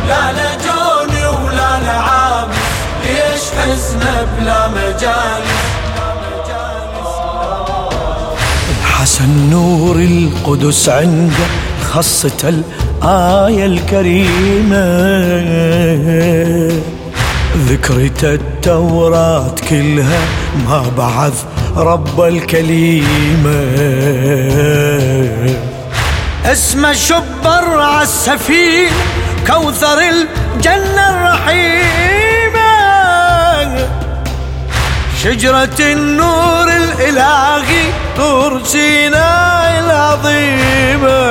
لا لجوني ولا لعامس، ليش حزن بلا مجالس. الحسن نور القدس عنده خاصة الآية الكريمة، ذكرت التوراة كلها ما بعث رب الكليمة. اسمه شبر عالسفينة كوثر الجنة الرحيمة، شجرة النور الإلهي طور سيناء العظيمة،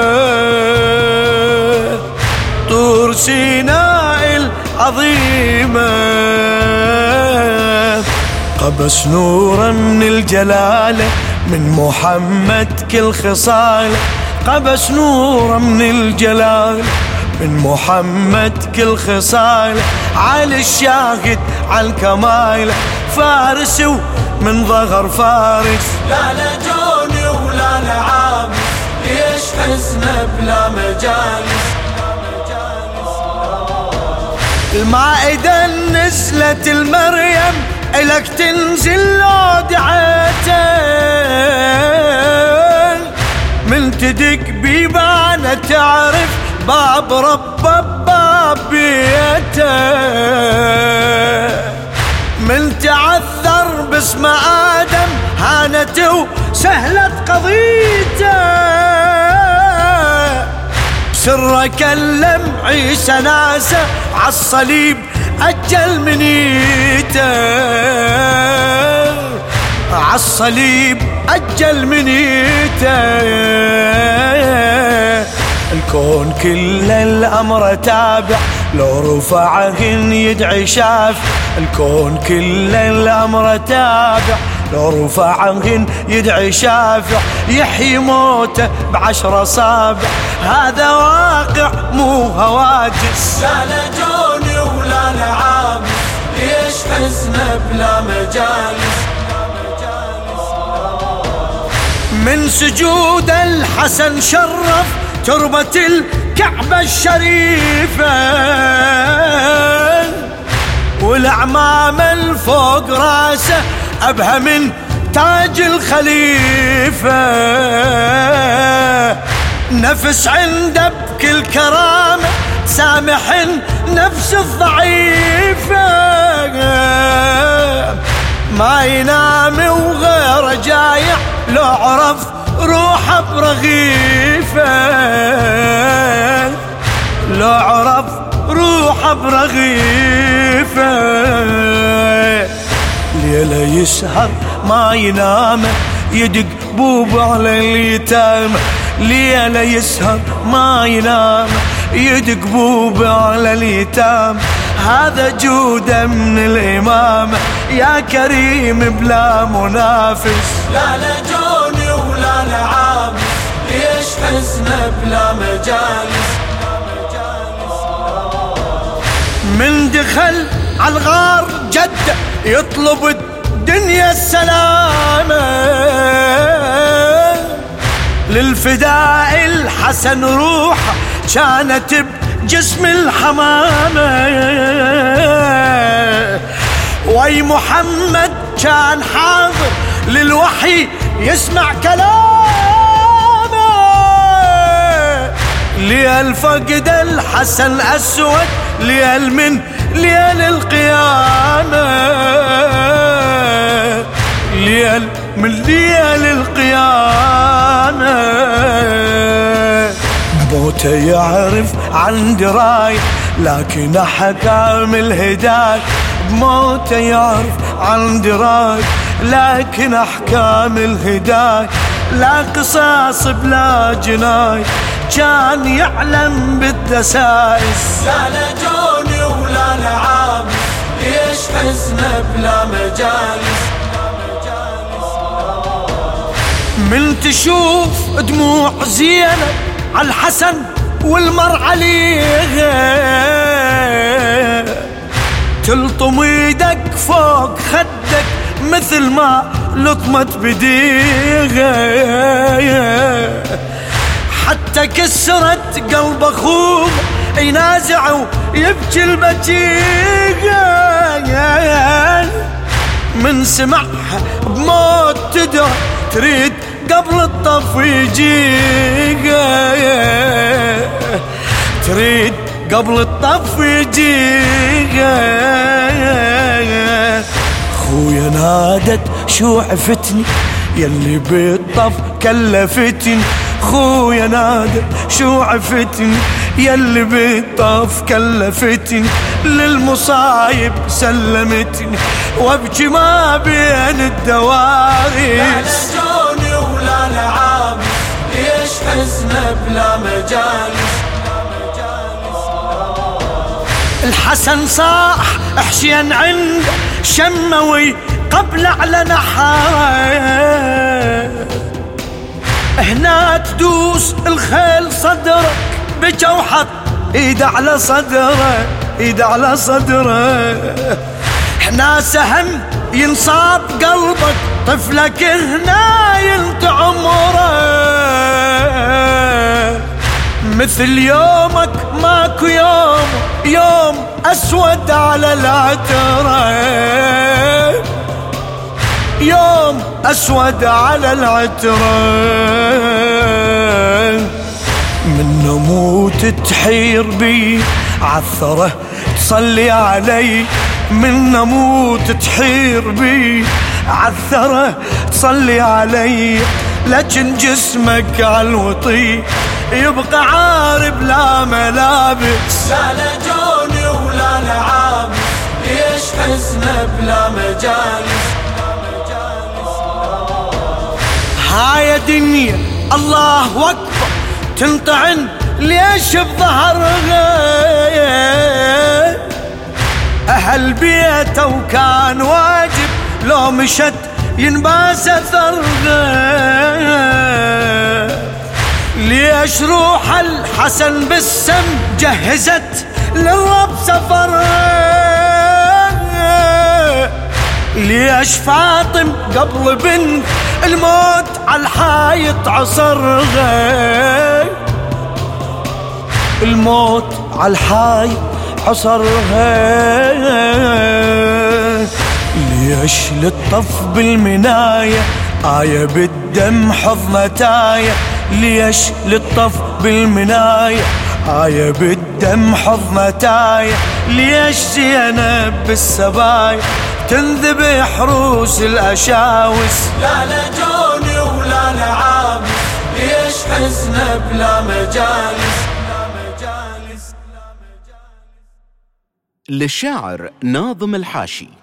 طور سيناء العظيمة. قبس نورا من الجلالة من محمد كل خصاله، قبس نورا من الجلالة من محمد كل خصاله. على الشاهد على الكمال فارس ومن ظهر فارس. لا لجوني ولا لعامس، ليش حزن بلا مجالس. المائدة نزلت المريم إلك تنزل لو دعيتك، من تدق بيبانة تعرف باب رب باب بيته، من تعثر باسم آدم هانت وسهلت قضيته، سر كلم عيسى ناسه عالصليب أجل منيته، عالصليب أجل منيته. الكون كل الأمر تابع لو رفعهن يدعي شاف، الكون كل الأمر تابع لو رفعهن يدعي شافع، يحيي موته ب10 أصابع، هذا واقع مو هواجس. لا لجوني ولا لعامس، ليش حزن بلا مجالس. من سجود الحسن شرف تربة الكعبة الشريفة، والأعمام الفوق راسه أبهى من تاج الخليفة، نفس عنده بكل كرامة سامح نفس الضعيفة، ما ينام وغير جايع لو عرف روحه برغيفه، لو عرف روحه برغيفه. ليلة يسهر ما ينام يدق بوب على اليتامى، ليلة يسهر ما ينام يدق بوب على اليتامى، هذا جوده من الإمامة يا كريم بلا منافس. لا لجوني ولا لعامس، ليش حزن بلا مجالس. من دخل عالغار جد يطلب الدنيا السلامة، للفداء الحسن روحه كانت بجسم الحمامة، وي محمد كان حاضر للوحي يسمع كلامه، ليل فقد الحسن أسود ليل من ليل القيامة، ليل من ليل القيامة. موته يعرف عن دراي لكن أحكام الهداية، بموته يعرف عن دراي لكن أحكام الهداية، لا قصاص بلا جناي كان يعلم بالدسائس. لا لجوني ولا لعامس، ليش حزن بلا مجالس. من تشوف دموع زينب عالحسن والمر عليها، تلطم ايدك فوق خدك مثل ما لطمت بديها، حتى كسرت قلب اخوه ينازع ويبكي البكية، من سمعها بموت تدري تريد قبل الطف يجيها، تريد قبل الطف يجيها. خويا نادت شو عفتني يلي بالطف كلفتني، خويا نادت شو عفتني يلي بالطف كلفتني، للمصايب سلمتني وابكي ما بين الدوارس. لا لجوني ولا لعابس، ليش حزن بلا مجالس. الحسن صاح حسين عند شموي قبل على نحار، هنا تدوس الخيل صدرك بكى وحط ايد على صدره، ايد على صدره. هنا سهم ينصاب قلبك طفلك هنا ينت عمره، مثل يومك ماكو يوم، يوم اسود على العترة، يوم اسود على العترة. من نموت تحير بي عثره تصلي علي، من نموت تحير بي عثره تصلي علي، لكن جسمك عالوطي يبقى عارب لا ملابس. لا لجوني ولا لعابس، ليش حزن بلا مجالس. هاي دنيا الله اكبر تنطعن ليش بظهرها، اهل بيته وكان واجب لو مشت ينباس اثرها، ليش روح الحسن بالسم جهزت للرب سفرها، ليش فاطم قبل بنت الموت عالحايط عصرها، الموت عالحايط عصرها. ليش للطف بالمناية آية بالدم حضنتاية، ليش للطف بالمناية آية بالدم حضنتاية، ليش زينب بالسبايا تنذبح روس الأشاوس. لا لجوني ولا لعابس، ليش حزن بلا مجالس. للشاعر ناظم الحاشي.